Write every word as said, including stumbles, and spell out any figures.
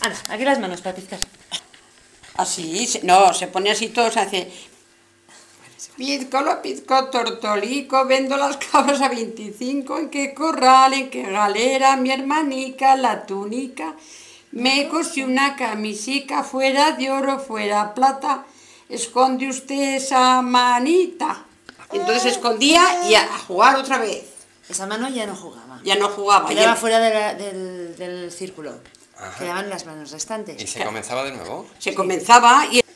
Anda, aquí las manos para pizcar. Así, no, se pone así todo, se hace... Pizcolo, pizco, tortolico, vendo las cabras a veinticinco, en qué corral, en qué galera, mi hermanica, la túnica. Me cosí una camisica, fuera de oro, fuera plata, esconde usted esa manita. Entonces se escondía y a jugar otra vez. Esa mano ya no jugaba. Ya no jugaba. Quedaba ya... fuera de la, del, del círculo. Ajá. Quedaban las manos restantes. ¿Y se comenzaba de nuevo? Se comenzaba y...